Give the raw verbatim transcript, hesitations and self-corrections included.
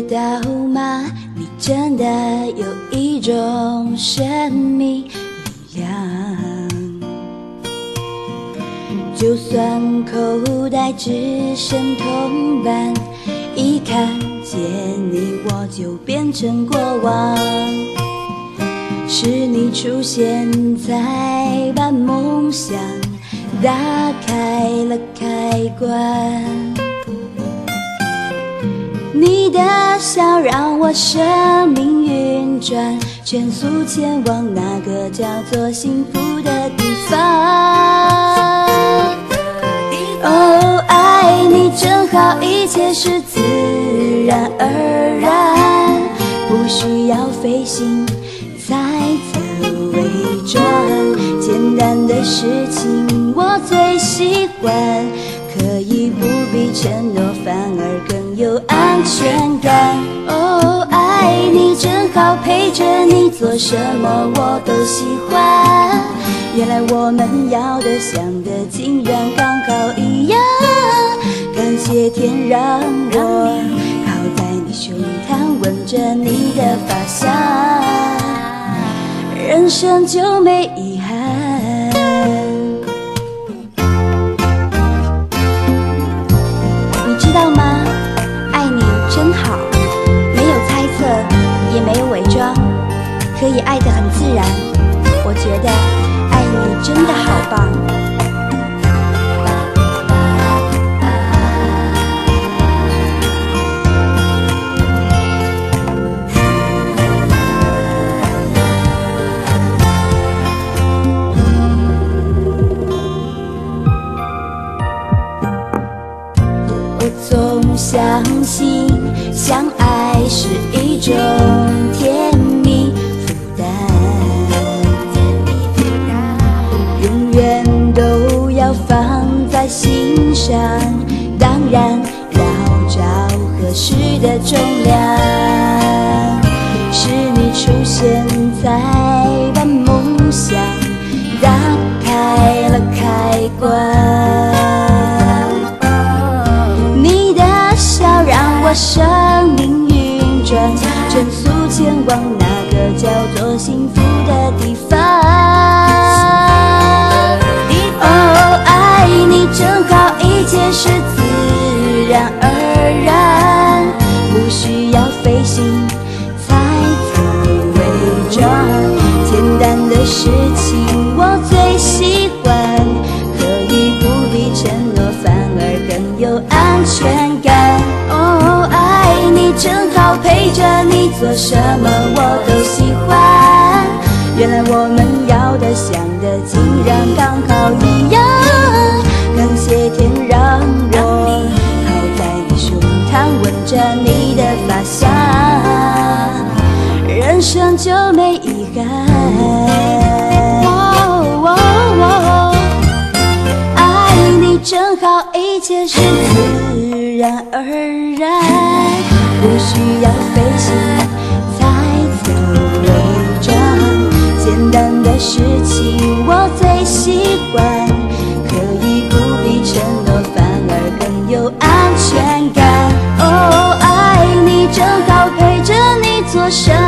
道吗？你真的有一种神秘力量，就算口袋只剩铜板，一看见你我就变成过往。是你出现才把梦想打开了开关，你的笑让我生命运转，全速前往那个叫做幸福的地方。哦，爱你真好，一切是自然而然，不需要费心猜测伪装，简单的事情我最喜欢，可以不必承诺，反而更有安全感。哦，爱你真好，陪着你做什么我都喜欢，原来我们要的想的竟然刚好一样，感谢天让我靠在你胸膛，闻着你的发香，人生就没遗憾。你知道吗？爱你真好，没有猜测，也没有伪装，可以爱得很自然。我觉得爱你真的好棒。总相信相爱是一种甜蜜负担，永远都要放在心上，当然要找合适的重量，是你出现才把梦想打开了开关，让我生命运转，全速前往那个叫做幸福的地方。哦，爱你真好，一切是自然而然，不需要费心猜测伪装，简单的事情我最喜欢，可以不必承诺，反而更有安全感。哦，爱你真好，陪着你做什么我都喜欢，原来我们要的想的竟然刚好一样，感谢天让我靠在你胸膛，闻着你的发香，人生就没遗憾。哦哦哦，爱你真好，一切是自然而然，不需要费心猜测伪装，简单的事情我最喜欢，可以不必承诺，反而更有安全感。哦，爱你真好，陪着你做什